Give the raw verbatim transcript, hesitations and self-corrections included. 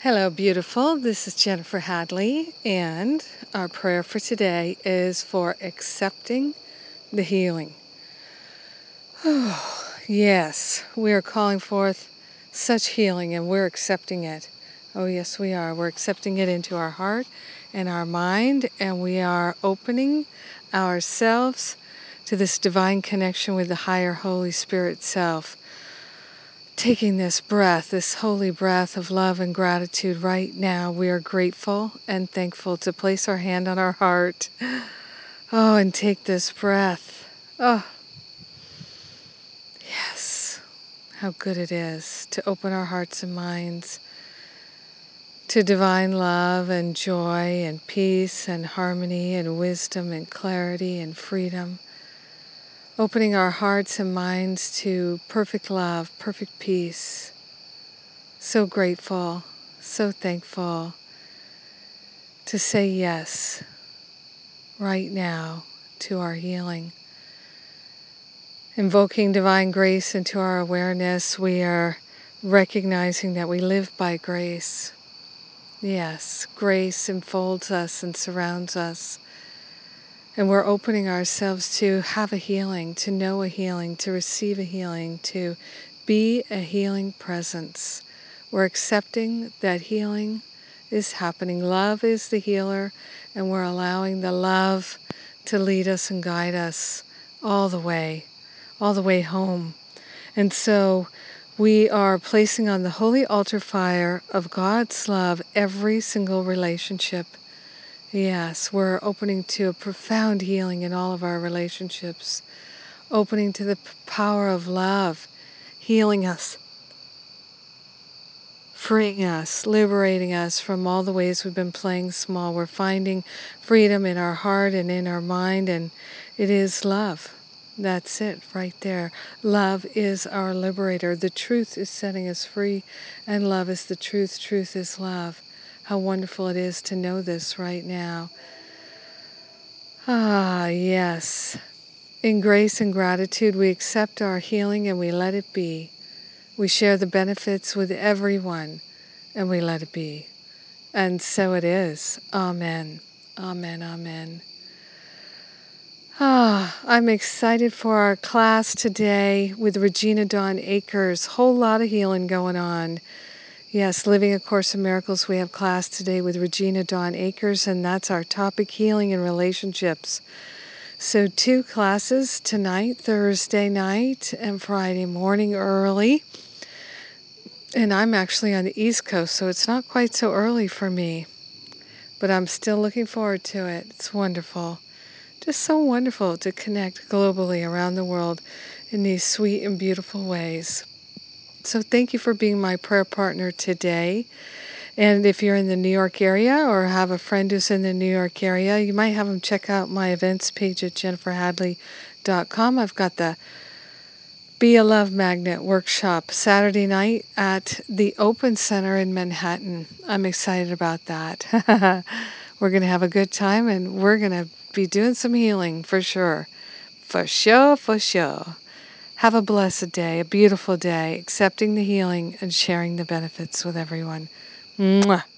Hello, beautiful. This is Jennifer Hadley, and our prayer for today is for accepting the healing. Oh, yes, we are calling forth such healing, and we're accepting it. Oh, yes, we are. We're accepting it into our heart and our mind, and we are opening ourselves to this divine connection with the higher Holy Spirit self. Taking this breath, this holy breath of love and gratitude right now, we are grateful and thankful to place our hand on our heart. Oh, and take this breath. Oh, yes, how good it is to open our hearts and minds to divine love and joy and peace and harmony and wisdom and clarity and freedom. Opening our hearts and minds to perfect love, perfect peace. So grateful, so thankful to say yes right now to our healing. Invoking divine grace into our awareness, we are recognizing that we live by grace. Yes, grace enfolds us and surrounds us. And we're opening ourselves to have a healing, to know a healing, to receive a healing, to be a healing presence. We're accepting that healing is happening. Love is the healer, and we're allowing the love to lead us and guide us all the way, all the way home. And so we are placing on the holy altar fire of God's love every single relationship. Yes, we're opening to a profound healing in all of our relationships, opening to the p- power of love, healing us, freeing us, liberating us from all the ways we've been playing small. We're finding freedom in our heart and in our mind, and it is love. That's it right there. Love is our liberator. The truth is setting us free, and love is the truth. Truth is love. How wonderful it is to know this right now. Ah, yes. In grace and gratitude, we accept our healing and we let it be. We share the benefits with everyone and we let it be. And so it is. Amen. Amen. Amen. Ah, I'm excited for our class today with Regina Dawn Akers. Whole lot of healing going on. Yes, Living A Course in Miracles, we have class today with Regina Dawn Akers, and that's our topic, healing in relationships. So two classes tonight, Thursday night, and Friday morning early. And I'm actually on the East Coast, so it's not quite so early for me. But I'm still looking forward to it. It's wonderful. Just so wonderful to connect globally around the world in these sweet and beautiful ways. So thank you for being my prayer partner today. And if you're in the New York area or have a friend who's in the New York area, you might have them check out my events page at jennifer hadley dot com. I've got the Be a Love Magnet workshop Saturday night at the Open Center in Manhattan. I'm excited about that. We're going to have a good time, and we're going to be doing some healing for sure. For sure, for sure. Have a blessed day, a beautiful day, accepting the healing and sharing the benefits with everyone. Mwah.